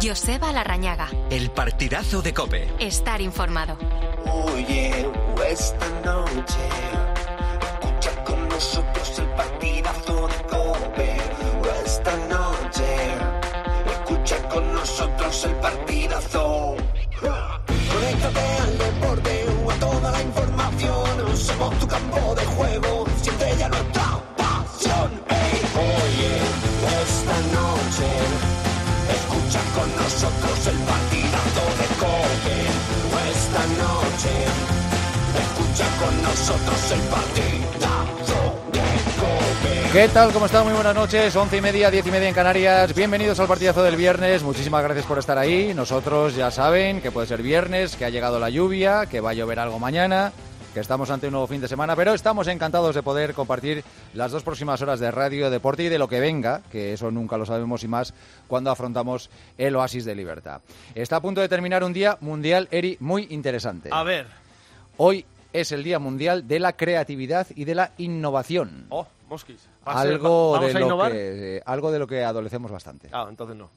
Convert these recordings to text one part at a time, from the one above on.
Joseba Larrañaga. El partidazo de COPE. Estar informado. Oye, esta noche escucha con nosotros el partidazo de COPE. Esta noche escucha con nosotros el partidazo. Conéctate al deporte o a toda la información. Somos tu campo de juego, siente ya nuestra pasión. Hey, oye, esta noche escucha con nosotros el partidazo de COPE. Esta noche escucha con nosotros el partidazo de COPE. ¿Qué tal? ¿Cómo están? Muy buenas noches, 11:30, 10:30 en Canarias. Bienvenidos al partidazo del viernes. Muchísimas gracias por estar ahí. Nosotros ya saben que puede ser viernes, que ha llegado la lluvia, que va a llover algo mañana, que estamos ante un nuevo fin de semana, pero estamos encantados de poder compartir las 2 próximas horas de radio, deporte y de lo que venga, que eso nunca lo sabemos y más cuando afrontamos el oasis de libertad. Está a punto de terminar un día mundial, Eri, muy interesante. A ver. Hoy es el Día Mundial de la Creatividad y de la Innovación. Oh, mosquis. Algo ¿Vamos a innovar? algo de lo que adolecemos bastante. Ah, entonces no.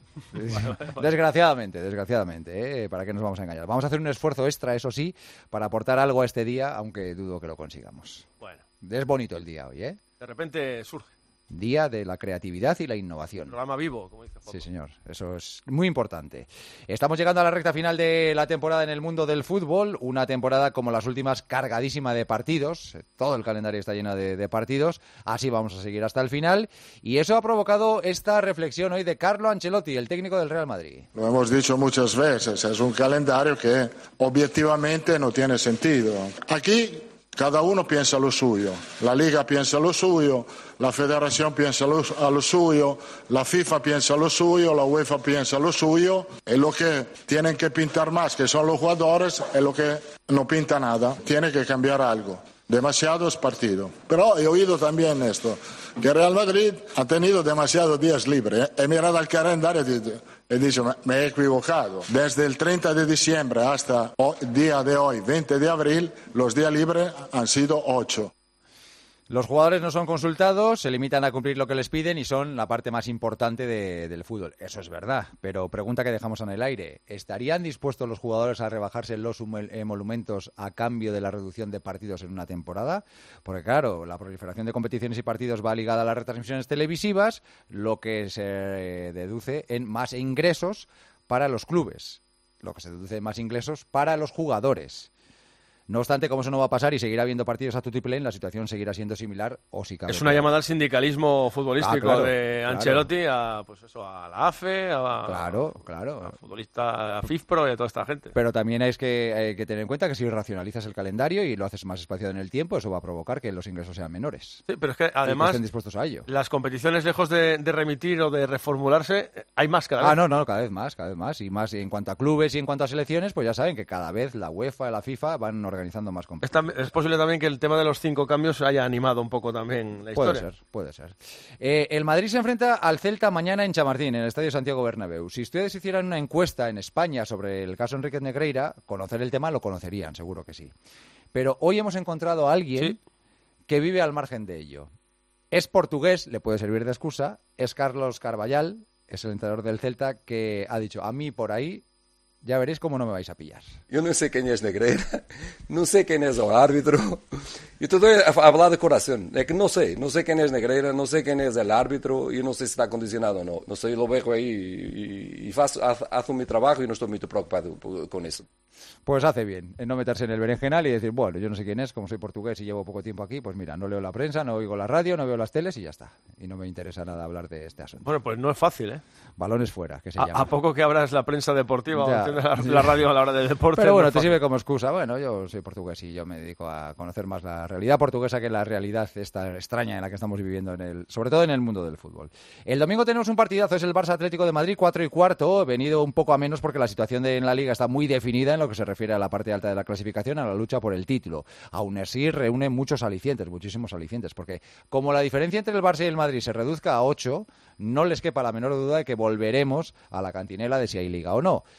Desgraciadamente, ¿para qué nos vamos a engañar? Vamos a hacer un esfuerzo extra, eso sí, para aportar algo a este día, aunque dudo que lo consigamos. Bueno. Es bonito el día hoy, ¿eh? De repente surge. Día de la creatividad y la innovación. Programa vivo, como dice Foto. Sí, señor. Eso es muy importante. Estamos llegando a la recta final de la temporada en el mundo del fútbol. Una temporada como las últimas cargadísima de partidos. Todo el calendario está lleno de partidos. Así vamos a seguir hasta el final. Y eso ha provocado esta reflexión hoy de Carlo Ancelotti, el técnico del Real Madrid. Lo hemos dicho muchas veces. Es un calendario que objetivamente no tiene sentido. Aquí cada uno piensa lo suyo. La Liga piensa lo suyo, la Federación piensa a lo suyo, la FIFA piensa lo suyo, la UEFA piensa lo suyo. Y lo que tienen que pintar más, que son los jugadores, es lo que no pinta nada. Tiene que cambiar algo. Demasiados partidos. Pero he oído también esto, que Real Madrid ha tenido demasiados días libres. He mirado al calendario y he dicho, me he equivocado. Desde el 30 de diciembre hasta el día de hoy, 20 de abril, los días libres han sido 8. Los jugadores no son consultados, se limitan a cumplir lo que les piden y son la parte más importante del fútbol. Eso es verdad, pero pregunta que dejamos en el aire. ¿Estarían dispuestos los jugadores a rebajarse los emolumentos a cambio de la reducción de partidos en una temporada? Porque claro, la proliferación de competiciones y partidos va ligada a las retransmisiones televisivas, lo que se deduce en más ingresos para los clubes, lo que se deduce en más ingresos para los jugadores. No obstante, como eso no va a pasar y seguirá habiendo partidos a tutiplén, la situación seguirá siendo similar o si cabe. Es una llamada al sindicalismo futbolístico de Ancelotti, claro. a la AFE, al futbolista, a FIFPro y a toda esta gente. Pero también hay que tener en cuenta que si racionalizas el calendario y lo haces más espaciado en el tiempo, eso va a provocar que los ingresos sean menores. Sí, pero es que además estén dispuestos a ello. Las competiciones, lejos de remitir o de reformularse, hay más cada vez. Cada vez más. Y más en cuanto a clubes y en cuanto a selecciones, pues ya saben que cada vez la UEFA y la FIFA van organizando más competiciones. Es posible también que el tema de los 5 cambios haya animado un poco también la historia. Puede ser. El Madrid se enfrenta al Celta mañana en Chamartín, en el Estadio Santiago Bernabéu. Si ustedes hicieran una encuesta en España sobre el caso Enrique Negreira, conocer el tema lo conocerían, seguro que sí. Pero hoy hemos encontrado a alguien que vive al margen de ello. Es portugués, le puede servir de excusa, es Carlos Carvallal, es el entrenador del Celta, que ha dicho, a mí por ahí ya veréis cómo no me vais a pillar. Yo no sé quién es Negreira, no sé quién es el árbitro. Yo te doy a hablar de corazón. Es que no sé quién es Negreira, no sé quién es el árbitro, yo no sé si está condicionado o no. No sé, lo veo ahí y hago mi trabajo y no estoy muy preocupado con eso. Pues hace bien en no meterse en el berenjenal y decir, bueno, yo no sé quién es, como soy portugués y llevo poco tiempo aquí, pues mira, no leo la prensa, no oigo la radio, no veo las teles y ya está. Y no me interesa nada hablar de este asunto. Bueno, pues no es fácil, ¿eh? Balones fuera, que se llama. A poco que abras la prensa deportiva o la radio a la hora del deporte. Pero bueno, te sirve como excusa. Bueno, yo soy portugués y yo me dedico a conocer más la realidad portuguesa que la realidad esta extraña en la que estamos viviendo, sobre todo en el mundo del fútbol. El domingo tenemos un partidazo, es el Barça Atlético de Madrid, 4:15, venido un poco a menos porque la situación en la Liga está muy definida en lo que se refiere a la parte alta de la clasificación, a la lucha por el título. Aún así, reúne muchísimos alicientes, porque como la diferencia entre el Barça y el Madrid se reduzca a 8, no les quepa la menor duda de que volveremos a la cantinela de si hay Liga o no. Y tendremos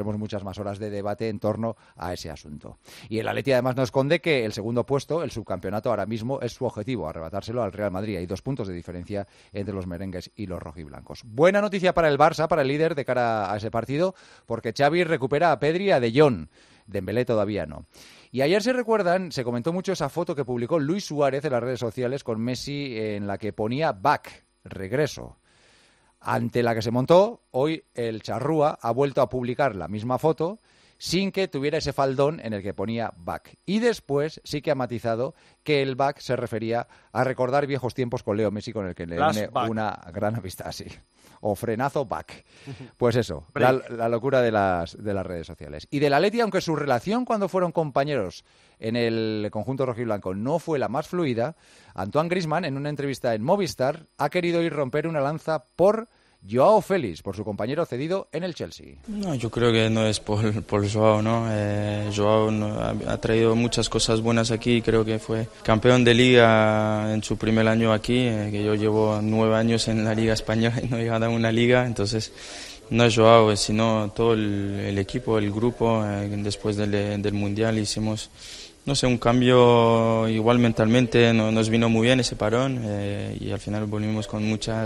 tendremos muchas más horas de debate en torno a ese asunto. Y el Atleti además no esconde que el segundo puesto, el subcampeonato, ahora mismo es su objetivo, arrebatárselo al Real Madrid. Hay 2 puntos de diferencia entre los merengues y los rojiblancos. Buena noticia para el Barça, para el líder de cara a ese partido, porque Xavi recupera a Pedri y a De Jong. Dembélé todavía no. Y ayer, se recuerdan, se comentó mucho esa foto que publicó Luis Suárez en las redes sociales con Messi, en la que ponía back, regreso. Ante la que se montó, hoy el Charrúa ha vuelto a publicar la misma foto sin que tuviera ese faldón en el que ponía back. Y después sí que ha matizado que el back se refería a recordar viejos tiempos con Leo Messi, con el que le une una gran amistad, así. O frenazo back. Pues eso, la locura de las redes sociales. Y del Atleti, aunque su relación cuando fueron compañeros en el conjunto rojiblanco no fue la más fluida, Antoine Griezmann, en una entrevista en Movistar, ha querido ir romper una lanza por Joao Félix, por su compañero cedido en el Chelsea. No, yo creo que no es por Joao, ¿no? Joao ha traído muchas cosas buenas aquí. Creo que fue campeón de Liga en su primer año aquí, que yo llevo 9 años en la Liga Española y no he llegado a una Liga. Entonces, no es Joao, sino todo el equipo, el grupo. Después del Mundial hicimos, no sé, un cambio igual mentalmente. Nos vino muy bien ese parón y al final volvimos con mucha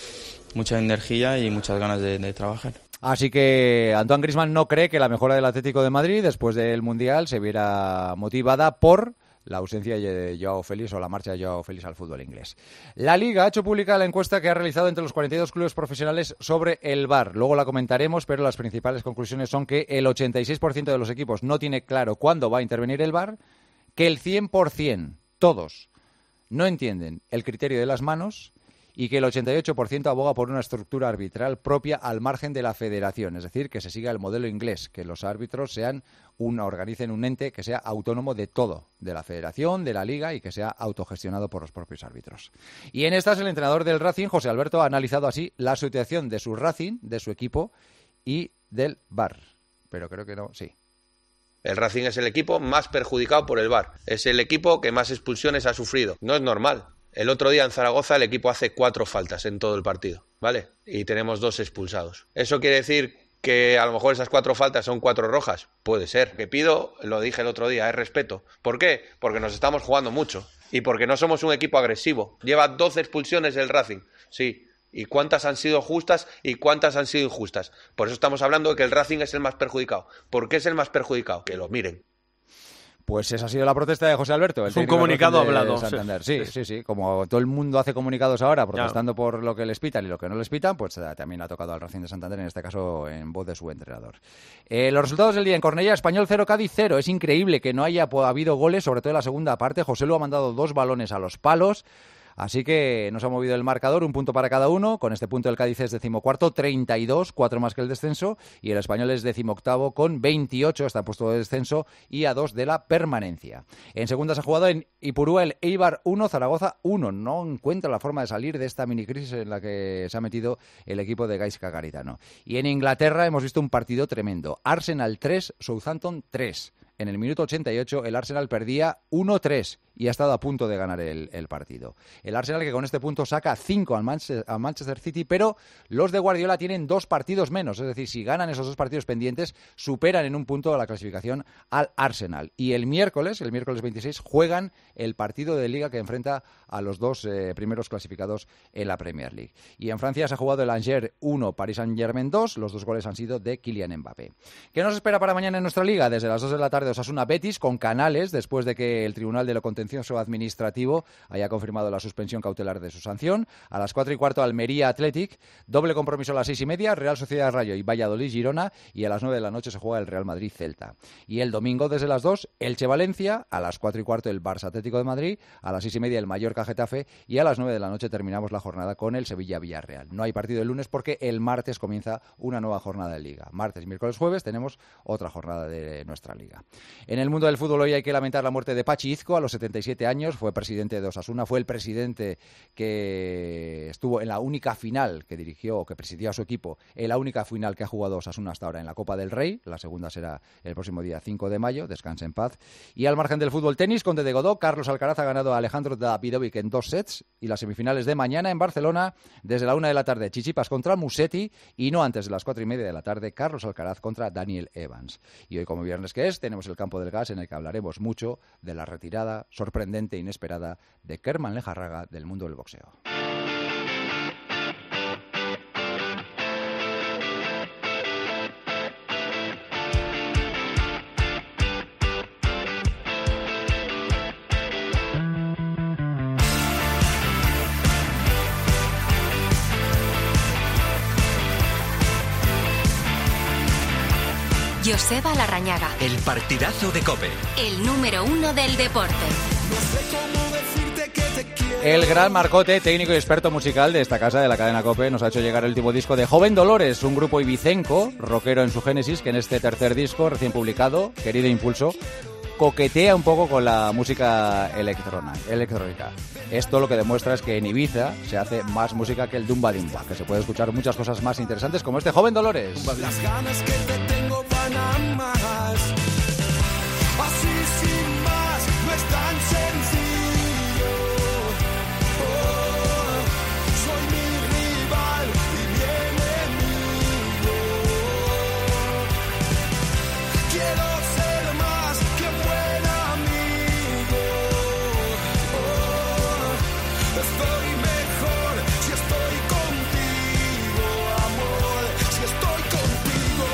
energía y muchas ganas de trabajar. Así que Antoine Griezmann no cree que la mejora del Atlético de Madrid después del Mundial se viera motivada por la ausencia de Joao Félix o la marcha de Joao Félix al fútbol inglés. La Liga ha hecho pública la encuesta que ha realizado entre los 42 clubes profesionales sobre el VAR. Luego la comentaremos, pero las principales conclusiones son que el 86% de los equipos no tiene claro cuándo va a intervenir el VAR, que el 100%, todos, no entienden el criterio de las manos, y que el 88% aboga por una estructura arbitral propia al margen de la federación, es decir, que se siga el modelo inglés, que los árbitros organicen un ente que sea autónomo de todo, de la federación, de la liga, y que sea autogestionado por los propios árbitros. Y en estas, el entrenador del Racing, José Alberto, ha analizado así la situación de su Racing, de su equipo y del VAR. Pero creo que no, sí. El Racing es el equipo más perjudicado por el VAR. Es el equipo que más expulsiones ha sufrido. No es normal. El otro día en Zaragoza el equipo hace 4 faltas en todo el partido, ¿vale? Y tenemos 2 expulsados. ¿Eso quiere decir que a lo mejor esas 4 faltas son 4 rojas? Puede ser. Lo que pido, lo dije el otro día, es respeto. ¿Por qué? Porque nos estamos jugando mucho y porque no somos un equipo agresivo. Lleva 12 expulsiones el Racing, sí. ¿Y cuántas han sido justas y cuántas han sido injustas? Por eso estamos hablando de que el Racing es el más perjudicado. ¿Por qué es el más perjudicado? Que lo miren. Pues esa ha sido la protesta de José Alberto. Es un comunicado hablado. Sí. Como todo el mundo hace comunicados ahora protestando por lo que les pitan y lo que no les pitan, pues también ha tocado al Racing de Santander, en este caso en voz de su entrenador. Los resultados del día en Cornellá: Español 0, Cádiz 0. Es increíble que no haya habido goles, sobre todo en la segunda parte. José Lu ha mandado 2 balones a los palos. Así que nos ha movido el marcador, 1 punto para cada uno. Con este punto el Cádiz es 14º, 32, 4 más que el descenso. Y el Español es 18º con 28, está en puesto de descenso y a 2 de la permanencia. En segunda se ha jugado en Ipurúa el Eibar 1, Zaragoza 1. No encuentra la forma de salir de esta minicrisis en la que se ha metido el equipo de Gaisca Garitano. Y en Inglaterra hemos visto un partido tremendo. Arsenal 3, Southampton 3. En el minuto 88 el Arsenal perdía 1-3 y ha estado a punto de ganar el partido. El Arsenal, que con este punto saca 5 al Manchester City, pero los de Guardiola tienen 2 partidos menos. Es decir, si ganan esos 2 partidos pendientes, superan en un punto la clasificación al Arsenal. Y el miércoles 26, juegan el partido de Liga que enfrenta a los 2 primeros clasificados en la Premier League. Y en Francia se ha jugado el Angers 1, Paris Saint-Germain 2. Los 2 goles han sido de Kylian Mbappé. ¿Qué nos espera para mañana en nuestra Liga? Desde las 2 de la tarde, Osasuna Betis con Canales, después de que el Tribunal de lo Contencioso Administrativo haya confirmado la suspensión cautelar de su sanción. A las 4:15 Almería Athletic, doble compromiso a las 6:30, Real Sociedad Rayo y Valladolid Girona, y a las 9 de la noche se juega el Real Madrid Celta. Y el domingo desde las 2 Elche Valencia, a las 4:15 el Barça Atlético de Madrid, a las 6:30 el Mallorca Getafe y a las 9 de la noche terminamos la jornada con el Sevilla Villarreal. No hay partido el lunes porque el martes comienza una nueva jornada de Liga. Martes, miércoles, jueves tenemos otra jornada de nuestra Liga. En el mundo del fútbol hoy hay que lamentar la muerte de Pachi Izco a los 70 67 años, fue presidente de Osasuna, fue el presidente que estuvo en la única final que dirigió o que presidió a su equipo, en la única final que ha jugado Osasuna hasta ahora en la Copa del Rey. La segunda será el próximo día 5 de mayo, descanse en paz. Y al margen del fútbol tenis, Conde de Godó, Carlos Alcaraz ha ganado a Alejandro Davidovic en 2 sets, y las semifinales de mañana en Barcelona, desde la 1 de la tarde, Tsitsipas contra Musetti, y no antes de las 4:30 de la tarde, Carlos Alcaraz contra Daniel Evans. Y hoy, como viernes que es, tenemos el Campo del Gas, en el que hablaremos mucho de la retirada sorprendente e inesperada de Kerman Lejarraga del mundo del boxeo. Joseba Larrañaga. El partidazo de COPE. El número 1 del deporte. El gran Marcote, técnico y experto musical de esta casa, de la cadena COPE, nos ha hecho llegar el último disco de Joven Dolores, un grupo ibicenco, rockero en su génesis, que en este tercer disco, recién publicado, Querido Impulso, coquetea un poco con la música electrónica. Esto lo que demuestra es que en Ibiza se hace más música que el Dumba Dimba, que se puede escuchar muchas cosas más interesantes como este Joven Dolores. Las ganas que te tengo van a más. Así sin más, no es tan sencillo. Oh, soy mi rival y mi enemigo. Quiero ser más que un buen amigo. Oh, estoy mejor si estoy contigo, amor, si estoy contigo.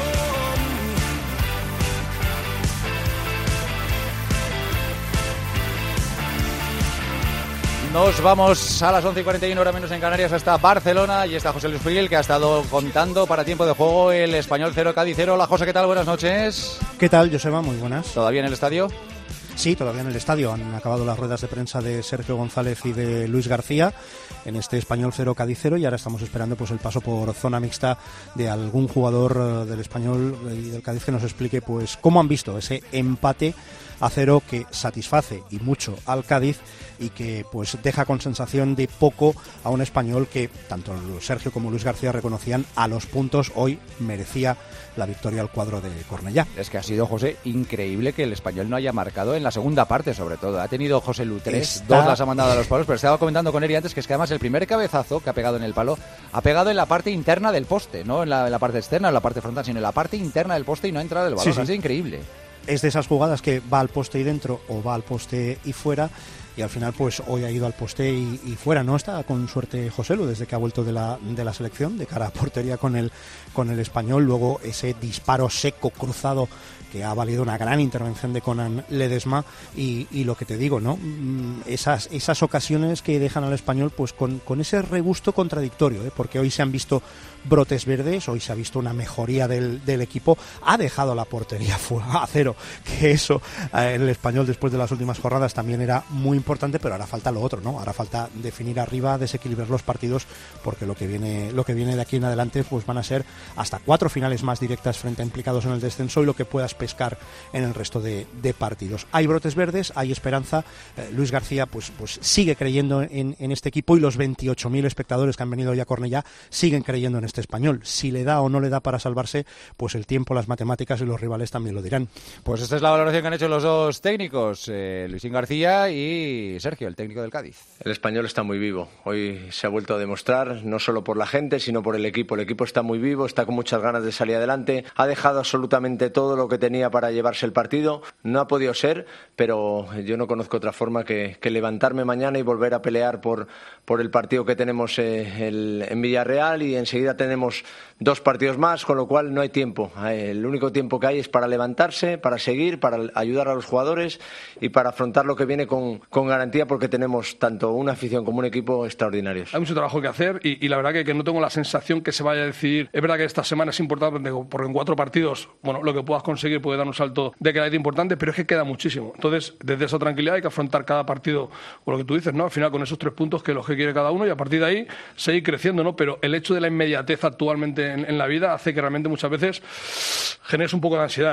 Nos vamos a las 11:41, hora menos en Canarias, hasta Barcelona, y está José Luis Friel, que ha estado contando para tiempo de juego el Español 0, Cádiz 0. Hola José, ¿qué tal? Buenas noches. ¿Qué tal, Joseba? Muy buenas. ¿Todavía en el estadio? Sí, todavía en el estadio. Han acabado las ruedas de prensa de Sergio González y de Luis García en este Español 0, Cádiz 0, y ahora estamos esperando pues el paso por zona mixta de algún jugador del Español y del Cádiz que nos explique pues cómo han visto ese empate a 0 que satisface y mucho al Cádiz y que pues deja con sensación de poco a un Español que tanto Sergio como Luis García reconocían a los puntos. Hoy merecía la victoria al cuadro de Cornellá. Es que ha sido, José, increíble que el Español no haya marcado en la segunda parte, sobre todo. Ha tenido José Lu 3, 2 las ha mandado a los palos, pero estaba comentando con Eri antes que es que además el primer cabezazo que ha pegado en el palo ha pegado en la parte interna del poste, no en la parte externa, en la parte frontal, sino en la parte interna del poste y no ha entrado el balón. Sí. Ha sido increíble. Es de esas jugadas que va al poste y dentro o va al poste y fuera, y al final pues hoy ha ido al poste y fuera. No está con suerte José Lu desde que ha vuelto de la selección de cara a portería con el Español. Luego ese disparo seco cruzado que ha valido una gran intervención de Conan Ledesma y lo que te digo, ¿no? Esas ocasiones que dejan al Español pues con ese regusto contradictorio, porque hoy se han visto brotes verdes, hoy se ha visto una mejoría del equipo, ha dejado la portería a 0, que eso en el Español después de las últimas jornadas también era muy importante, pero ahora falta lo otro, ¿no? Ahora falta definir arriba, desequilibrar los partidos, porque lo que viene de aquí en adelante pues van a ser hasta 4 finales más directas frente a implicados en el descenso y lo que puedas pescar en el resto de partidos. Hay brotes verdes, hay esperanza. Luis García pues sigue creyendo en este equipo y los 28.000 espectadores que han venido ya a Cornellá siguen creyendo en este Español. Si le da o no le da para salvarse, pues el tiempo, las matemáticas y los rivales también lo dirán. Pues esta es la valoración que han hecho los dos técnicos, Luisín García y Sergio, el técnico del Cádiz. El Español está muy vivo. Hoy se ha vuelto a demostrar, no solo por la gente, sino por el equipo. El equipo está muy vivo, está con muchas ganas de salir adelante. Ha dejado absolutamente todo lo que tenía para llevarse el partido. No ha podido ser, pero yo no conozco otra forma que levantarme mañana y volver a pelear por el partido que tenemos en Villarreal, y enseguida tenemos 2 partidos más, con lo cual no hay tiempo. El único tiempo que hay es para levantarse, para seguir, para ayudar a los jugadores y para afrontar lo que viene con garantía, porque tenemos tanto una afición como un equipo extraordinarios. Hay mucho trabajo que hacer y la verdad que no tengo la sensación que se vaya a decidir. Es verdad que esta semana es importante porque en 4 partidos, bueno, lo que puedas conseguir puede dar un salto de calidad importante, pero es que queda muchísimo. Entonces, desde esa tranquilidad hay que afrontar cada partido con lo que tú dices, ¿no? Al final con esos 3 puntos que los que quiere cada uno, y a partir de ahí seguir creciendo, ¿no? Pero el hecho de la inmediatez actualmente en la vida hace que realmente muchas veces generes un poco de ansiedad, ¿no?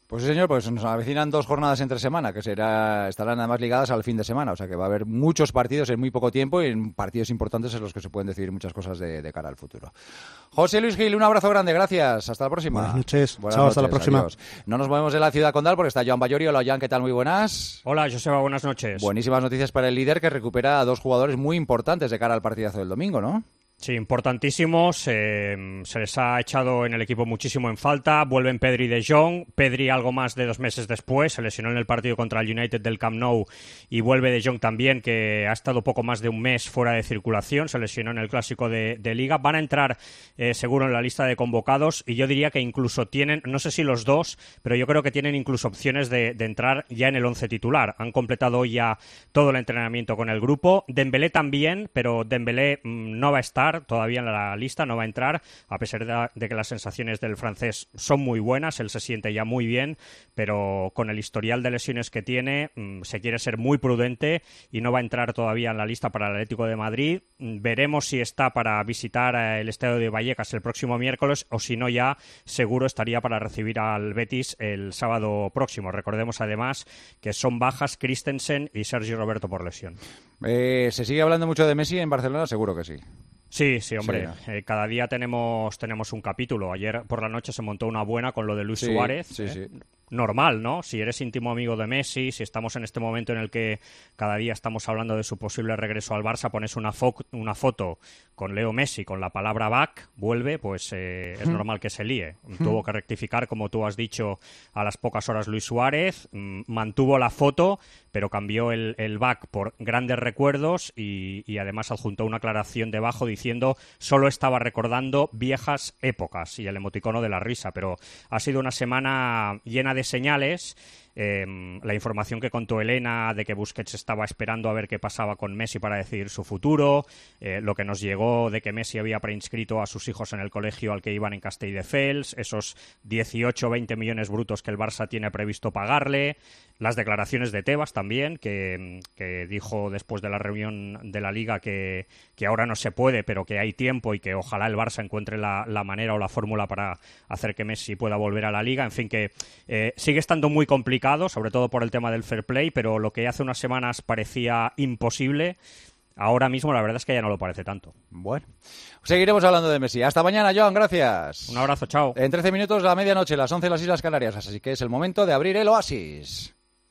Pues sí, señor, pues nos avecinan 2 jornadas entre semana, que estarán además ligadas al fin de semana, o sea que va a haber muchos partidos en muy poco tiempo y en partidos importantes en los que se pueden decidir muchas cosas de cara al futuro. José Luis Gil, un abrazo grande, gracias, hasta la próxima. Buenas noches, Buenas chao, noches, hasta la próxima. Adiós. No nos movemos de la ciudad condal porque está Joan Ballori. Hola, Joan, ¿qué tal? Muy buenas. Hola, Joseba, buenas noches. Buenísimas noticias para el líder, que recupera a 2 jugadores muy importantes de cara al partidazo del domingo, ¿no? Sí, importantísimos. Se les ha echado en el equipo muchísimo en falta. Vuelven Pedri y De Jong. Pedri algo más de 2 meses después. Se lesionó en el partido contra el United del Camp Nou. Y vuelve De Jong también, que ha estado poco más de un mes fuera de circulación. Se lesionó en el Clásico de Liga. Van a entrar seguro en la lista de convocados. Y yo diría que incluso tienen, no sé si los dos, pero yo creo que tienen incluso opciones de entrar ya en el 11 titular. Han completado hoy ya todo el entrenamiento con el grupo. Dembélé también, pero Dembélé no va a estar todavía en la lista, no va a entrar, a pesar de que las sensaciones del francés son muy buenas, él se siente ya muy bien, pero con el historial de lesiones que tiene, se quiere ser muy prudente y no va a entrar todavía en la lista para el Atlético de Madrid. Veremos si está para visitar el estadio de Vallecas el próximo miércoles o si no, ya seguro estaría para recibir al Betis el sábado próximo. Recordemos además que son bajas Christensen y Sergio Roberto por lesión. ¿Se sigue hablando mucho de Messi en Barcelona? Seguro que sí. Sí, hombre. Sí. Cada día tenemos un capítulo. Ayer por la noche se montó una buena con lo de Luis Suárez. Sí. Normal, ¿no? Si eres íntimo amigo de Messi, si estamos en este momento en el que cada día estamos hablando de su posible regreso al Barça, pones una foto con Leo Messi con la palabra back, vuelve, pues es normal que se líe. Tuvo que rectificar, como tú has dicho, a las pocas horas Luis Suárez, mantuvo la foto, pero cambió el back por grandes recuerdos y además adjuntó una aclaración debajo diciendo solo estaba recordando viejas épocas y el emoticono de la risa, pero ha sido una semana llena de señales. La información que contó Elena de que Busquets estaba esperando a ver qué pasaba con Messi para decidir su futuro, lo que nos llegó de que Messi había preinscrito a sus hijos en el colegio al que iban en Castelldefels, esos 18-20 millones brutos que el Barça tiene previsto pagarle, las declaraciones de Tebas también, que dijo después de la reunión de la Liga que ahora no se puede, pero que hay tiempo y que ojalá el Barça encuentre la manera o la fórmula para hacer que Messi pueda volver a la Liga. En fin, que sigue estando muy complicado, sobre todo por el tema del fair play, pero lo que hace unas semanas parecía imposible, ahora mismo la verdad es que ya no lo parece tanto. Bueno, seguiremos hablando de Messi. Hasta mañana, Joan, gracias. Un abrazo, chao. En 13 minutos a medianoche, las 11 en las Islas Canarias, así que es el momento de abrir el Oasis.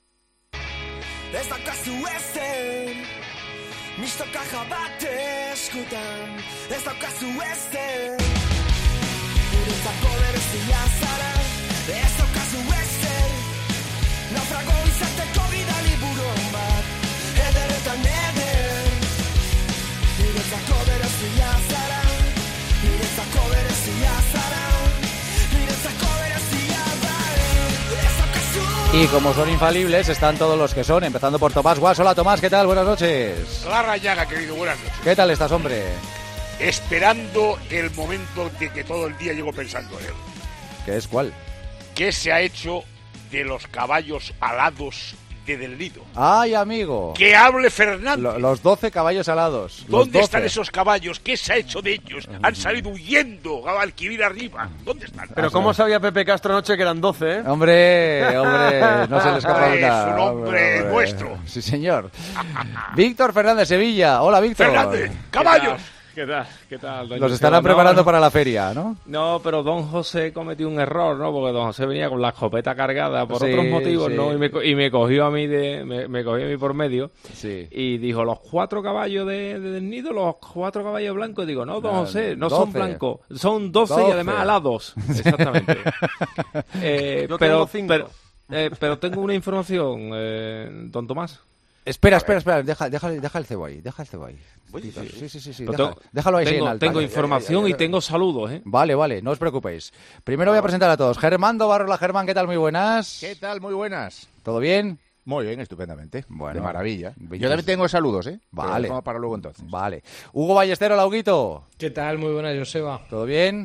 Ez daukazu ezen, misto kaja bat eskutan. Ez daukazu ezen, guretzako berezia zara. Ez daukazu ezen, naufrago izateko bidali buruan bat. Ederretan eder, guretzako berezia zara. Guretzako berezia zara. Guretzako berezia zara. Ez daukazu. Y como son infalibles, están todos los que son, empezando por Tomás Guas. Hola, Tomás, ¿qué tal? Buenas noches. La Rañaga, querido, buenas noches. ¿Qué tal estás, hombre? Esperando el momento de que todo el día llego pensando en él. ¿Qué es cuál? ¿Qué se ha hecho de los caballos alados de Del Nido? ¡Ay, amigo! ¡Que hable Fernández! Los 12 caballos alados. ¿Dónde están esos caballos? ¿Qué se ha hecho de ellos? Han salido huyendo a Alquivir arriba. ¿Dónde están? Pero ¿cómo sabía Pepe Castro anoche que eran 12, eh? Hombre, no se le escapa nada. Es un hombre nuestro. Sí, señor. Víctor Fernández, Sevilla. Hola, Víctor. Fernández, caballos. ¿Qué tal? Los estarán preparando para la feria, ¿no? No, pero don José cometió un error, ¿no? Porque don José venía con la escopeta cargada por Sí, otros motivos, sí. ¿no? Y me cogió a mí me cogió a mí por medio. Sí. Y dijo, los 4 caballos del nido, los 4 caballos blancos. Y digo, no, don José, no 12. son blancos. Son 12 y además alados. Exactamente. Yo tengo 5. Pero tengo una información, don Tomás. Espera. Deja el cebo ahí. Sí. Déjalo ahí en alto. Tengo información y tengo saludos, ¿eh? Vale, no os preocupéis. Primero voy a presentar a todos. Germán Dobarrola. Germán, ¿qué tal? Muy buenas. ¿Qué tal? Muy buenas. ¿Todo bien? Muy bien, estupendamente. Bueno, de maravilla. bellos. Yo también tengo saludos, ¿eh? Vale. Pero dejamos para luego entonces. Vale. Hugo Ballestero, Lauguito. ¿Qué tal? Muy buena, Joseba. ¿Todo bien?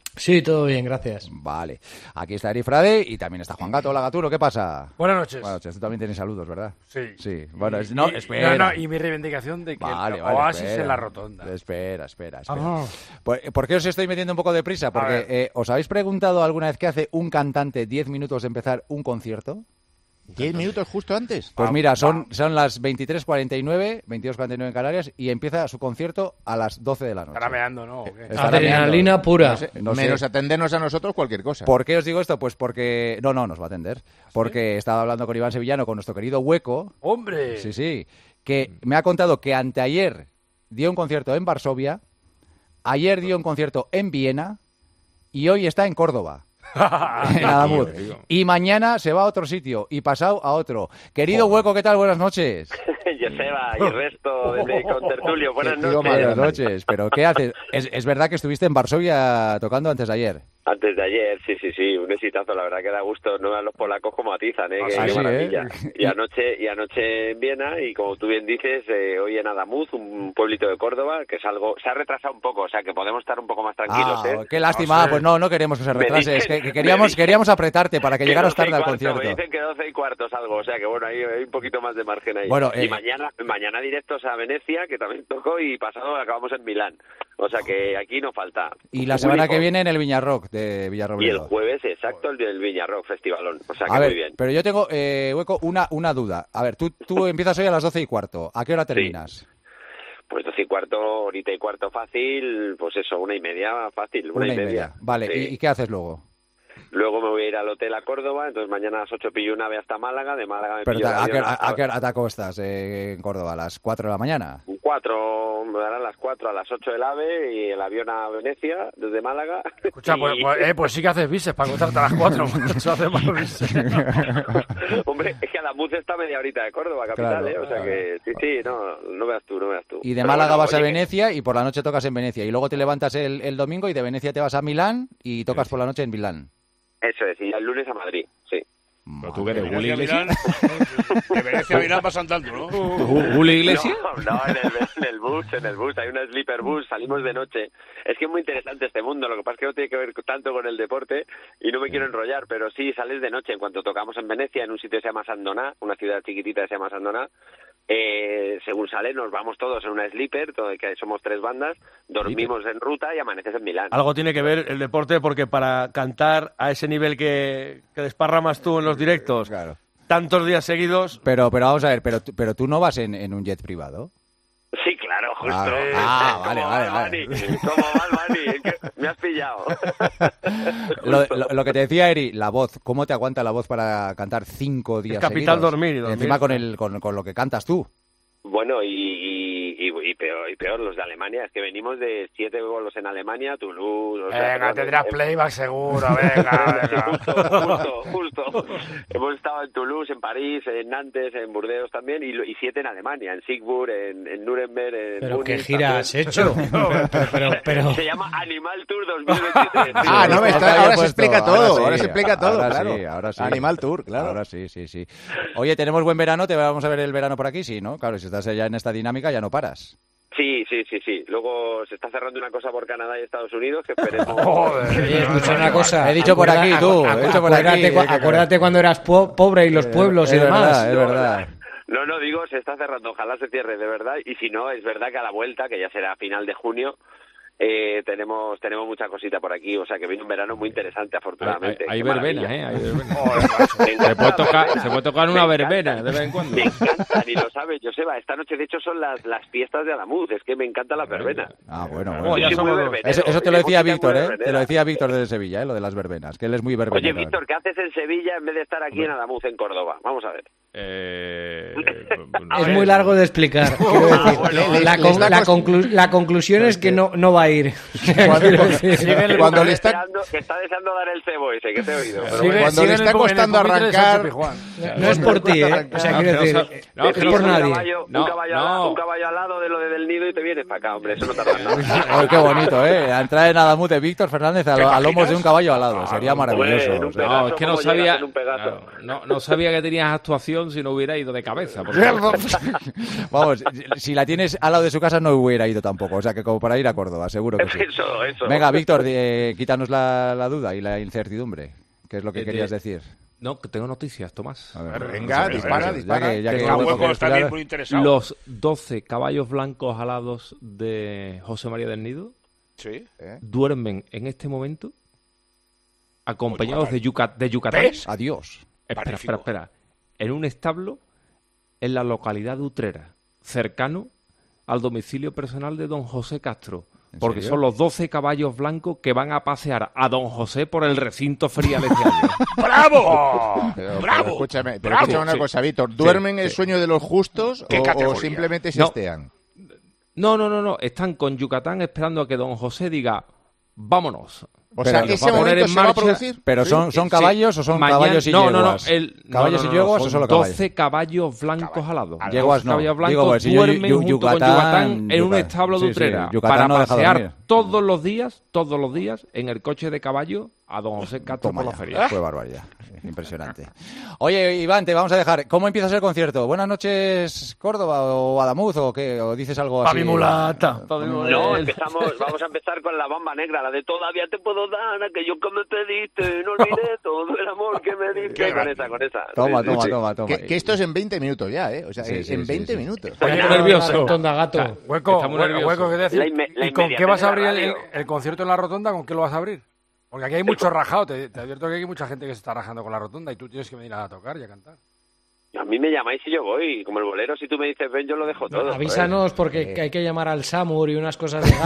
Sí, todo bien, gracias. Vale. Aquí está Eri Frade y también está Juan Gato. Hola, Gaturo, ¿qué pasa? Buenas noches. Buenas noches. Tú también tienes saludos, ¿verdad? Sí. Sí. Bueno, espera. Y mi reivindicación de que el Oasis espera. en la rotonda. Espera. Ah. ¿Por qué os estoy metiendo un poco de prisa? Porque ¿os habéis preguntado alguna vez qué hace un cantante 10 minutos de empezar un concierto? 10 minutos justo antes. Pues mira, son las 23:49, 22:49 en Canarias, y empieza su concierto a las 12 de la noche. Estará meando, ¿no? Adrenalina pura. No sé. Menos atendernos a nosotros cualquier cosa. ¿Por qué os digo esto? Pues porque... No, nos va a atender. Porque estaba hablando con Iván Sevillano, con nuestro querido Hueco. ¡Hombre! Sí. Que me ha contado que anteayer dio un concierto en Varsovia, ayer dio un concierto en Viena y hoy está en Córdoba. En Adamuz. Y mañana se va a otro sitio y pasado a otro. Querido Hueco, ¿qué tal? Buenas noches. Joseba y el resto de contertulio, buenas noches. Buenas noches, pero ¿qué haces? ¿Es verdad que estuviste en Varsovia tocando antes de ayer? Antes de ayer, sí, un exitazo, la verdad que da gusto, no a los polacos como atizan, qué maravilla. Y anoche en Viena, y como tú bien dices, hoy en Adamuz, un pueblito de Córdoba, que es algo, se ha retrasado un poco, o sea que podemos estar un poco más tranquilos, Qué lástima, pues no queremos que se retrase, es que queríamos apretarte para que llegaras tarde al concierto. Me dicen que 12:15 algo, o sea que bueno, hay un poquito más de margen ahí. Bueno, y mañana directos a Venecia, que también tocó, y pasado acabamos en Milán, o sea que aquí no falta. Y la semana que viene en el Viñarrock de Villarrobledo. Y el jueves, exacto, el del Viñarrock Festivalón. O sea que a ver, muy bien. Pero yo tengo, Hueco, una duda. A ver, tú empiezas hoy a las 12:15. ¿A qué hora terminas? Sí. Pues 12:15, horita y cuarto fácil, pues eso, 1:30 fácil, 1:30. Vale, Sí. ¿Y qué haces luego? Luego me voy a ir al hotel a Córdoba, entonces mañana a las 8 pillo un ave hasta Málaga, de Málaga me Pero pillo el avión ¿a qué hora te acostas en Córdoba? ¿A las 4 de la mañana? 4, me darán las 4, a las 8 el ave y el avión a Venecia, desde Málaga. Escucha, pues sí que haces bises para acostarte a las 4, eso hace más bises. Hombre, es que Adamuz está media horita de Córdoba, capital, Claro, o sea que sí, no veas tú. Y de Pero Málaga bueno, vas a oye, Venecia y por la noche tocas en Venecia. Y luego te levantas el domingo y de Venecia te vas a Milán y tocas por la noche en Milán. Eso es, y el lunes a Madrid, sí. Pero tú que eres Julio Venecia, Iglesias. Milán, de Venecia a Milán vas andando, ¿no? ¿Julio Iglesias? No, en el bus, hay una sleeper bus, salimos de noche. Es que es muy interesante este mundo, lo que pasa es que no tiene que ver tanto con el deporte y no me quiero enrollar, pero sí, sales de noche. En cuanto tocamos en Venecia, en un sitio que se llama Sandoná, una ciudad chiquitita que se llama Sandoná, según sale nos vamos todos en una sleeper, que somos 3 bandas, dormimos en ruta y amaneces en Milán. Algo tiene que ver el deporte, porque para cantar a ese nivel que desparramas tú en los directos, Claro. tantos días segudos... Pero vamos a ver, pero tú no vas en un jet privado. Sí, claro, justo. Vale. Como Bad Bunny, es que me has pillado. Lo que te decía Eri, la voz, ¿cómo te aguanta la voz para cantar 5 días capital seguidos? dormir y dormir. Encima con lo que cantas tú. Bueno, y peor, los de Alemania, es que venimos de 7 vuelos en Alemania, Toulouse... Venga, tendrás playback seguro, venga. Justo. Hemos estado en Toulouse, en París, en Nantes, en Burdeos también, y 7 en Alemania, en Siegburg, en Nuremberg, en ¿Pero Múnich, qué gira has hecho? pero... Se llama Animal Tour 2023. Ahora se explica todo, ahora se explica todo, claro. Ahora sí. Animal Tour, claro. Ahora sí. Oye, ¿tenemos buen verano? ¿Te vamos a ver el verano por aquí? Sí, ¿no? Claro, si estás ya en esta dinámica ya no paras. Sí. Luego se está cerrando una cosa por Canadá y Estados Unidos que esperemos... Oye, escucha una cosa. He dicho por aquí, tú. Acuérdate cuando eras pobre y los pueblos y demás. Es verdad. No, digo, se está cerrando, ojalá se cierre de verdad, y si no, es verdad que a la vuelta, que ya será a final de junio, tenemos mucha cosita por aquí, o sea que viene un verano muy interesante, afortunadamente. Hay Qué verbena, maravilla. hay verbena. Se puede tocar una verbena de vez en cuando. Me encantan, y lo sabes, Joseba, esta noche de hecho son las fiestas de Adamuz, es que me encanta la verbena. Bueno. Ya somos Eso te lo decía Víctor, Te lo decía Víctor desde Sevilla, lo de las verbenas, que él es muy verbena. Oye, Víctor, ¿qué haces en Sevilla en vez de estar aquí en Adamuz, en Córdoba? Vamos a ver. Es muy largo de explicar. La conclusión es que no va a ir. Cuando le está deseando dar el cebo ese, que te he oído. Cuando le está costando arrancar... No es por ti, O sea, quiero decir, es por nadie. Un caballo al lado de lo del nido y te vienes para acá, hombre, eso no tarda nada. Qué bonito, La entrada de Adamuz de Víctor Fernández a lomos de un caballo alado, sería maravilloso. No, es que no sabía que tenías actuación emoción si no hubiera ido de cabeza. Vamos, si la tienes al lado de su casa no hubiera ido tampoco, o sea que como para ir a Córdoba, seguro que sí. Eso. Venga, Víctor, quítanos la duda y la incertidumbre. ¿Qué es lo que querías decir? No, que tengo noticias, Tomás. A ver, venga, dispara. Ya que Hueco está bien muy interesado. Los 12 caballos blancos alados de José María del Nido duermen en este momento acompañados de Yucatán. ¿Ves? Adiós. Espera. En un establo en la localidad de Utrera, cercano al domicilio personal de don José Castro. Porque son los 12 caballos blancos que van a pasear a don José por el recinto ferial este año. ¡Bravo! Pero escúchame una cosa, Víctor. ¿Duermen el sueño de los justos o simplemente siestean? No. Están con Yucatán esperando a que don José diga, vámonos. O sea, ¿ese momento se va a producir? ¿Pero son caballos o son caballos y yeguas? ¿Caballos y yeguas o solo caballos? 12 caballos blancos alados. Yeguas no. Caballos blancos duermen junto con Yucatán en un establo de Utrera para pasear todos los días en el coche de caballo a don José Castro por la feria. Fue barbaridad. Impresionante. Oye, Iván, te vamos a dejar. ¿Cómo empiezas el concierto? ¿Buenas noches, Córdoba o Adamuz o qué? ¿O dices algo así? Pavimulata. No, vamos a empezar con la bomba negra, la de todavía te puedo dar aquello que me pediste, no olvidé todo el amor que me diste. Con esa. Toma. Que esto es en 20 minutos ya, ¿eh? O sea, en 20 minutos. Estoy nervioso. Gato. Hueco, ¿qué decir? ¿Y con qué vas a abrir el concierto en la rotonda? ¿Con qué lo vas a abrir? Porque aquí hay mucho rajado, te advierto que hay mucha gente que se está rajando con la rotonda y tú tienes que venir a tocar y a cantar. A mí me llamáis y yo voy, como el bolero, si tú me dices ven, yo lo dejo todo. Avísanos porque hay que llamar al SAMUR y unas cosas de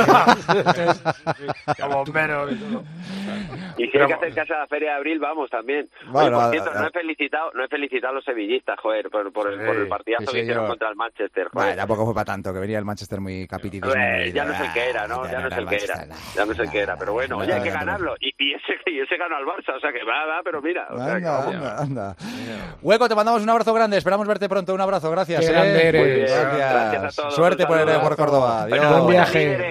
gato. Como bomberos y todo. Y si hay que hacer casa a la Feria de Abril, vamos también. Bueno, por cierto, no he felicitado a los sevillistas, joder, por el partidazo que hicieron contra el Manchester, joder. Bueno, tampoco fue para tanto, que venía el Manchester muy capitito. Ya no sé qué era, ¿no? Ya no sé qué era, pero bueno, oye, hay que ganarlo. Y ese ganó al Barça, o sea que va, pero mira. Anda. Hueco, te mandamos un abrazo grande, esperamos verte pronto, un abrazo, gracias. Qué grande eres. Gracias a todos. Suerte por Córdoba. Adiós. Buen viaje.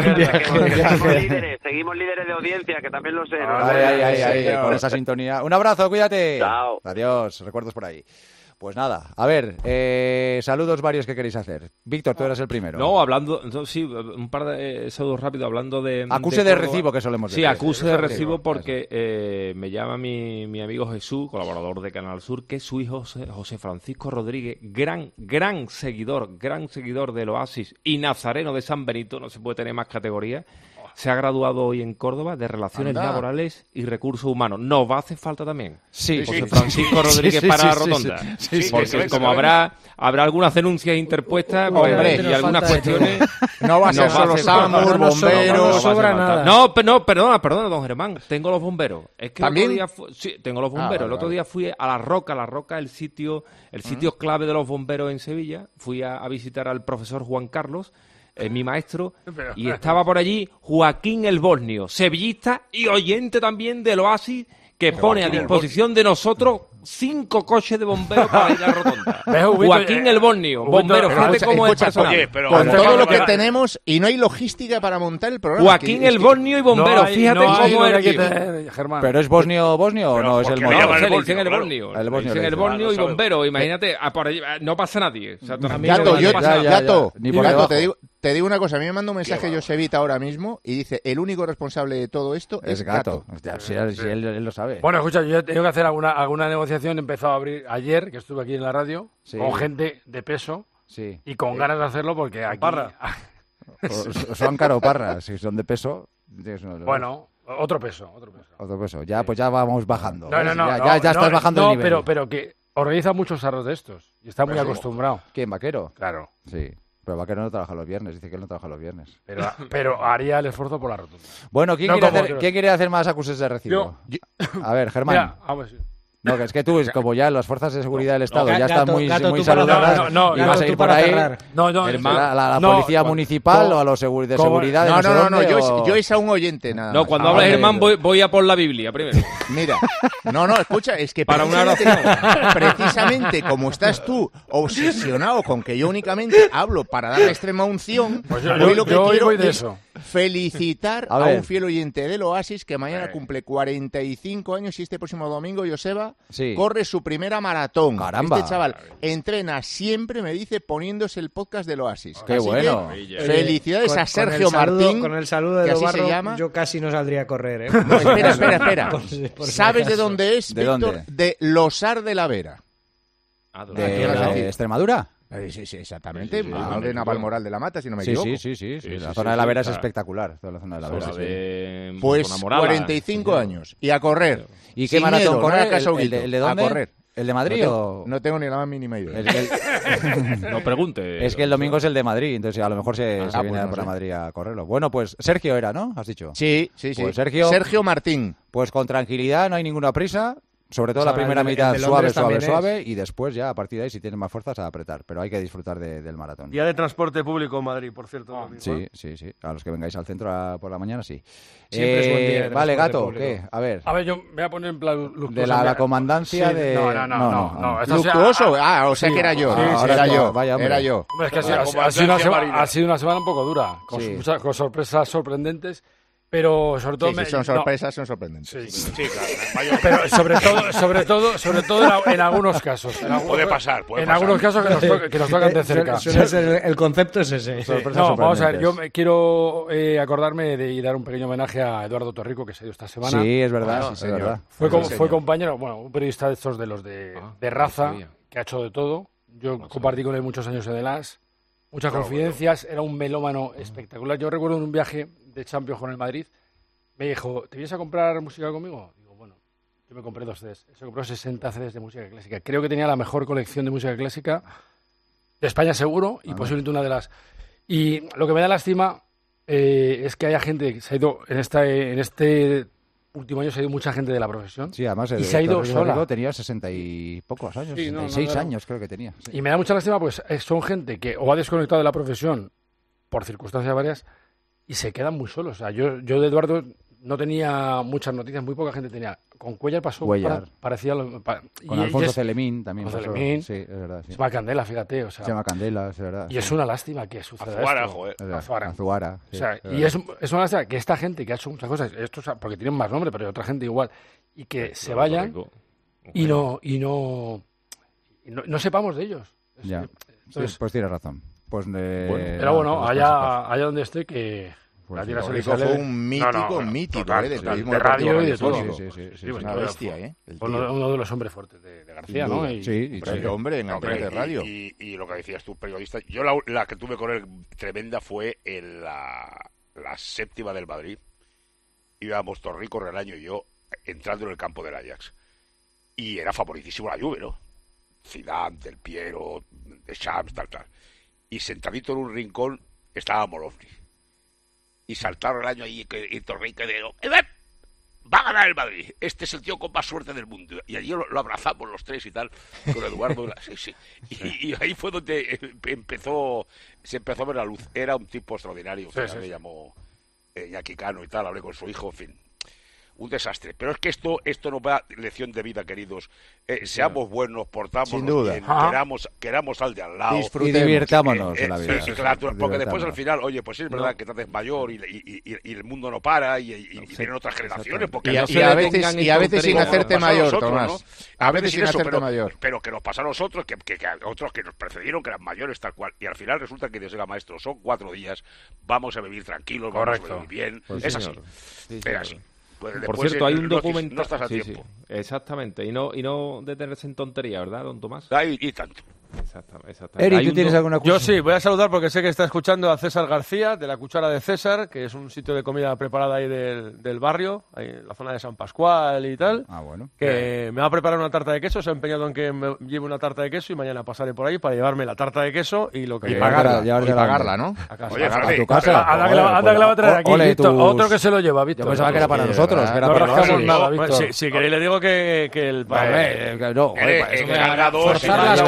Seguimos líderes de audiencia, que también lo sé. Ay, con esa sintonía. Un abrazo, cuídate. Chao. Adiós, recuerdos por ahí. Pues nada, a ver, saludos varios que queréis hacer. Víctor, tú eras el primero. No, hablando, sí, un par de saludos rápidos, hablando de... Acuse de recibo, que solemos decir. Sí, acuse de recibo porque me llama mi amigo Jesús, colaborador de Canal Sur, que su hijo José Francisco Rodríguez, gran seguidor del Oasis y nazareno de San Benito, no se puede tener más categoría, se ha graduado hoy en Córdoba de Relaciones Laborales y Recursos Humanos. ¿Nos va a hacer falta también? Sí. José Francisco Rodríguez para la rotonda. Sí, porque como habrá algunas denuncias interpuestas y algunas cuestiones... No va a ser solo SAMUR, bomberos... No sobra nada. No, perdona, don Germán. Tengo los bomberos. Es que ¿también? Sí, tengo los bomberos. El otro día fui a La Roca, el sitio clave de los bomberos en Sevilla. Fui a visitar al profesor Juan Carlos, mi maestro, y estaba por allí Joaquín el Bosnio, sevillista y oyente también del Oasis, que pone a disposición de nosotros 5 coches de bomberos para ir a la rotonda. Joaquín el Bosnio, bombero, fíjate cómo es personal. Oye, pero con todo lo que tenemos y no hay logística para montar el programa. Joaquín el Bosnio y bombero, fíjate cómo es. ¿Pero es bosnio o no? Es el Bosnio. Se le dicen el Bosnio y bombero. Imagínate, por allí no pasa nadie. Gato, te digo una cosa. A mí me manda un mensaje Josevita ahora mismo y dice, el único responsable de todo esto es Gato. Si él lo sabe. Bueno, escucha, yo tengo que hacer alguna negociación. He empezado a abrir ayer, que estuve aquí en la radio, con gente de peso y con ganas de hacerlo porque aquí... Parra. Son Caro Parra, si son de peso... Bueno, otro peso. Ya, pues ya vamos bajando. No, ya estás bajando el nivel. pero que organiza muchos arros de estos y está muy acostumbrado. ¿Quién, Vaquero? Claro. Sí. Pero Vaquero no trabaja los viernes, dice que él no trabaja los viernes. Pero haría el esfuerzo por la rotonda. Bueno, ¿quién quiere hacer más acuses de recibo? A ver, Germán. Mira, No, que es que tú, como ya las fuerzas de seguridad del Estado ya están muy saludadas y vas a ir por ahí la policía municipal o a los de seguridad. No, yo es a un oyente nada. No, cuando habla Germán voy a por la Biblia primero. Mira, escucha, es que para una oración. Precisamente como estás tú obsesionado con que yo únicamente hablo para dar la extrema unción, pues yo voy de eso. felicitar A a ver. un fiel oyente del Oasis que mañana cumple 45 años y este próximo domingo, Joseba, Sí. corre su primera maratón. Caramba. Este chaval entrena siempre, me dice, poniéndose el podcast del Oasis. Qué Así bueno. que, felicidades a Sergio el saludo, Martín, con el saludo de que así Lobarro, se llama. yo casi no saldría a correr, ¿eh? No, espera. Por si ¿Sabes de acaso. dónde es, ¿De Víctor? dónde? De Losar de la Vera. ¿De Extremadura? Sí, exactamente. De Navalmoral de la Mata, si no me equivoco. Sí. La zona de la Vera es espectacular. Toda la zona de la Vera. Pues 45 años. Y a correr. ¿Y qué Sin maratón miedo, corre? nada casualito. ¿El de dónde? A correr. ¿El de Madrid No tengo ni la más mínima idea. No pregunte. Es que el domingo es el de Madrid, entonces a lo mejor se pues viene no para sé. Madrid a correrlo. Bueno, pues Sergio era, ¿no? Has dicho. Sí. Pues Sergio Martín. Pues con tranquilidad, no hay ninguna prisa. Sobre todo O sea, la primera el de mitad Londres también suave y después ya a partir de ahí si tienes más fuerzas a apretar, pero hay que disfrutar del maratón. Día de transporte público en Madrid, por cierto. domingo. Sí, a los que vengáis al centro por la mañana sí. Siempre es buen día de vale, transporte Gato, público. ¿qué? A ver. A ver, yo me voy a poner en plan luctuoso. De la comandancia Sí, de... No. Esto ¿Luctuoso? O sea que era yo. Era yo. Hombre, es que ha sido una semana un poco dura, con sorpresas sorprendentes, pero sobre todo... son sorpresas, son sorprendentes. Sí, claro. Pero sobre todo en algunos casos. Puede pasar. En algunos casos que nos tocan de cerca. El concepto es ese. No, vamos a ver, yo quiero acordarme y dar un pequeño homenaje a Eduardo Torrico, que se dio esta semana. Sí, es verdad, es verdad. Fue compañero, un periodista de estos de los de raza, que ha hecho de todo. Yo compartí con él muchos años en el AS, muchas confidencias, era un melómano espectacular. Yo recuerdo en un viaje de Champions con el Madrid, me dijo, ¿te vienes a comprar música conmigo? Digo, bueno, yo me compré 2 CDs. Se compró 60 CDs de música clásica. Creo que tenía la mejor colección de música clásica de España seguro, y posiblemente una de las... Y lo que me da lástima es que haya gente que se ha ido en este último año, se ha ido mucha gente de la profesión. Sí, además y se ha ido sola. Tenía 60 y pocos años, Sí, 66 años creo que tenía. Sí. Y me da mucha lástima, pues son gente que o ha desconectado de la profesión por circunstancias varias y se quedan muy solos. O sea, yo de Eduardo no tenía muchas noticias, muy poca gente tenía. Con Cuellar pasó parecía con Alfonso Celemín también pasó. Celemín, sí, es verdad. Sí. se llama Candela, fíjate. O sea, se llama Candela, es verdad. Y es una lástima que suceda esto. Azuara. Sí, o sea, y es una lástima que esta gente que ha hecho muchas cosas, estos, porque tienen más nombre, pero hay otra gente igual, y que se vayan y no sepamos de ellos. Ya. Entonces, pues tienes razón. Pues, pero bueno, allá donde estoy, que Pues fue un mítico total, del periodismo de radio y de deportivo. todo. Sí, una bestia, Uno de los hombres fuertes de García, ¿no? Hombre, en Antenas de Radio. Y lo que decías tú, periodista, yo la que tuve con él tremenda fue en la 7ª del Madrid. Íbamos Torrico, Relaño y yo entrando en el campo del Ajax. Y era favoritísimo la Juve, ¿no? Zidane, Del Piero, Deschamps, tal. Y sentadito en un rincón estaba Molovny. Y saltaron el año allí y Torrico y digo, va a ganar el Madrid. Este es el tío con más suerte del mundo. Y allí lo abrazamos los tres y tal, con Eduardo. Sí. Y ahí fue donde se empezó a ver la luz. Era un tipo extraordinario. Me llamó Iñaki Cano y tal, hablé con su hijo, en fin. Un desastre. Pero es que esto nos da lección de vida, queridos. Seamos buenos, portámonos bien, queramos al de al lado. Y divirtámonos en la vida. Claro, porque después al final, oye, pues es verdad que te haces mayor y el mundo no para y vienen otras generaciones. Porque y a veces sin hacerte mayor, Tomás. ¿no? A veces sin hacerte mayor. Pero que nos pasa a nosotros, que otros que nos precedieron, que eran mayores, tal cual. Y al final resulta que Dios era maestro. Son 4 días, vamos a vivir tranquilos, vamos a vivir bien. Pues es así. Es así. Por cierto, hay un documental. No estás a tiempo. Exactamente. Y no detenerse en tontería, ¿verdad, don Tomás? Y tanto. Exactamente. Eri, ¿tú tienes alguna cosa? Yo sí, voy a saludar porque sé que está escuchando a César García, de La Cuchara de César, que es un sitio de comida preparada ahí del barrio, ahí en la zona de San Pascual y tal. Ah, bueno. Que me va a preparar una tarta de queso, se ha empeñado en que me lleve una tarta de queso y mañana pasaré por ahí para llevarme la tarta de queso y lo que... Y pagarla, ¿no? A casa. Oye, a tu casa. Anda que la va a traer aquí, Víctor. Otro que se lo lleva, Víctor. Yo pensaba que era para nosotros. No rascamos nada, Víctor. Si queréis le digo que el... No, que haga 2... Forzar las cosas,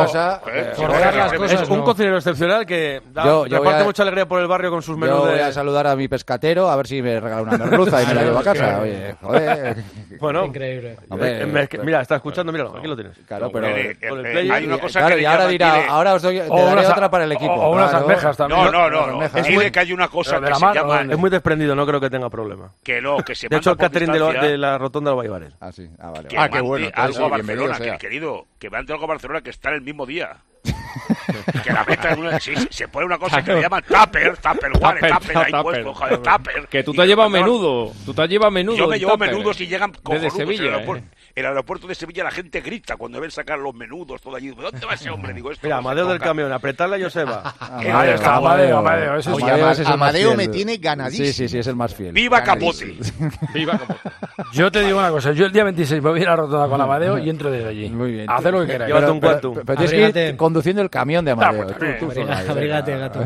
casa. Es un cocinero excepcional que reparte mucha alegría por el barrio con sus menús. Yo voy a saludar a mi pescatero a ver si me regala una merluza y me la llevo a casa. Oye, joder. Bueno, increíble. Mira, está escuchando, míralo, aquí lo tienes. Claro, pero hay una cosa claro, que y ahora dirá, ahora os doy otra para el equipo. O unas almejas también. No. Dile que hay una cosa que se llama... Es muy desprendido, no creo que tenga problema. Que no, que se de hecho, el manda catering por de la rotonda lo va a llevar él. Ah, sí. Ah, vale. Qué bueno. Algo a Barcelona, sea. querido. Que mande algo a Barcelona que está en el mismo día. Que la meta se pone una cosa que le llaman tupper ahí puesto, joder, tupper. Que tú te has llevado menudo. Yo me llevo menudos y llegan cojonudos. El aeropuerto de Sevilla la gente grita cuando ven sacar los menudos todo allí. ¿Dónde va ese hombre? Digo, esto mira, Amadeo del camión, apretarle a Joseba. Ahí está, Amadeo. Amadeo me tiene ganadísimo. Sí, es el más fiel. ¡Viva Capote! Yo te digo una cosa, yo el día 26 me voy a ir a la rotonda con Amadeo y entro desde allí. Muy bien. Haz lo que queráis. Llévate un cuantum. Pero tienes que ir conduciendo el camión de Amadeo. Abrígate, gato.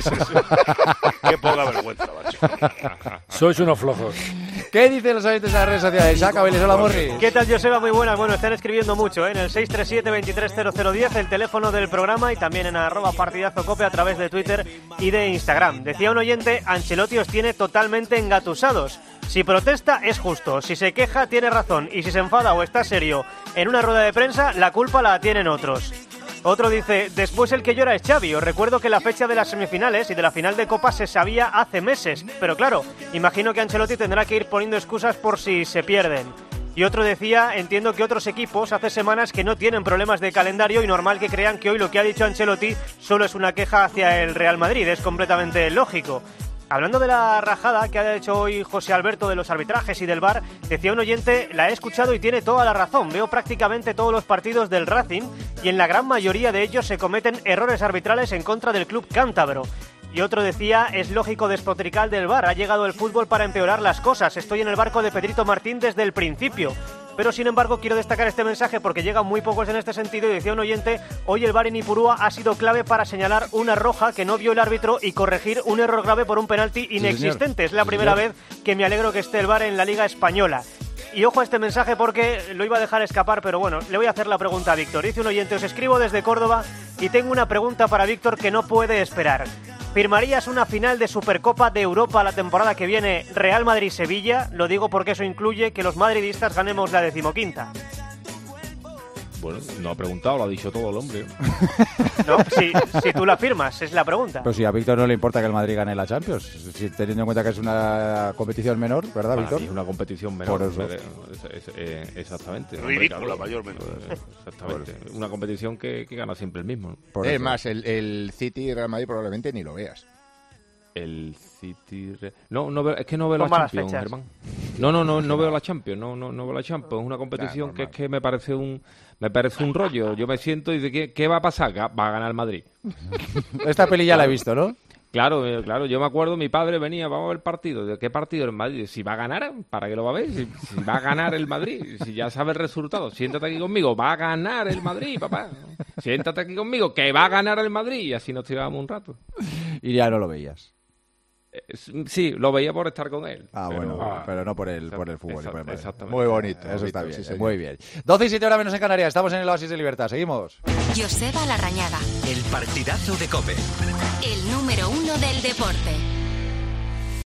Qué poca vergüenza, macho. Sois unos flojos. ¿Qué dicen los oyentes de las redes sociales? Isaac Abeles, hola, Morris. ¿Qué tal, Joseba? Muy buenas. Bueno, están escribiendo mucho, en el 637-230010, el teléfono del programa, y también en @partidazocope a través de Twitter y de Instagram. Decía un oyente, Ancelotti os tiene totalmente engatusados. Si protesta, es justo. Si se queja, tiene razón. Y si se enfada o está serio en una rueda de prensa, la culpa la tienen otros. Otro dice, después el que llora es Xavi. Os recuerdo que la fecha de las semifinales y de la final de Copa se sabía hace meses. Pero claro, imagino que Ancelotti tendrá que ir poniendo excusas por si se pierden. Y otro decía, entiendo que otros equipos hace semanas que no tienen problemas de calendario y normal que crean que hoy lo que ha dicho Ancelotti solo es una queja hacia el Real Madrid. Es completamente lógico. Hablando de la rajada que ha hecho hoy José Alberto de los arbitrajes y del VAR, decía un oyente, la he escuchado y tiene toda la razón. Veo prácticamente todos los partidos del Racing y en la gran mayoría de ellos se cometen errores arbitrales en contra del club cántabro. Y otro decía, es lógico despotricar del VAR, ha llegado el fútbol para empeorar las cosas. Estoy en el barco de Pedrito Martín desde el principio. Pero sin embargo quiero destacar este mensaje porque llegan muy pocos en este sentido y decía un oyente, hoy el VAR en Ipurúa ha sido clave para señalar una roja que no vio el árbitro y corregir un error grave por un penalti inexistente. Es la primera vez que me alegro que esté el VAR en la Liga Española. Y ojo a este mensaje porque lo iba a dejar escapar, pero bueno, le voy a hacer la pregunta a Víctor. Dice un oyente, os escribo desde Córdoba y tengo una pregunta para Víctor que no puede esperar. ¿Firmarías una final de Supercopa de Europa la temporada que viene Real Madrid-Sevilla? Lo digo porque eso incluye que los madridistas ganemos la 15ª. Bueno, no ha preguntado, lo ha dicho todo el hombre. No, si tú la firmas, es la pregunta. Pero si a Víctor no le importa que el Madrid gane la Champions, si teniendo en cuenta que es una competición menor, ¿verdad, Víctor? Es una competición menor. Por eso. Exactamente. Ridícula, mayormente. Exactamente. Una competición que gana siempre el mismo. Es más, el City y Real Madrid probablemente ni lo veas. El City... No, es que no veo la Champions, Germán. No veo la Champions, no veo la Champions. Es una competición que es que me parece un rollo. Yo me siento y digo, ¿qué va a pasar? Va a ganar el Madrid. Esta peli ya la he visto, ¿no? Claro, yo me acuerdo, mi padre venía, vamos a ver el partido. ¿De qué partido? El Madrid. Si va a ganar, ¿para qué lo va a ver? Si va a ganar el Madrid, si ya sabe el resultado, siéntate aquí conmigo, va a ganar el Madrid, papá. Siéntate aquí conmigo, que va a ganar el Madrid. Y así nos tirábamos un rato. Y ya no lo veías. Sí, lo veía por estar con él. Pero no por el fútbol. Exactamente. Muy bonito, eso está bien, sí, muy bien. 12 y 7 horas menos en Canarias, estamos en el Oasis de Libertad, seguimos. Joseba Larrañaga. El partidazo de COPE. El número 1 del deporte.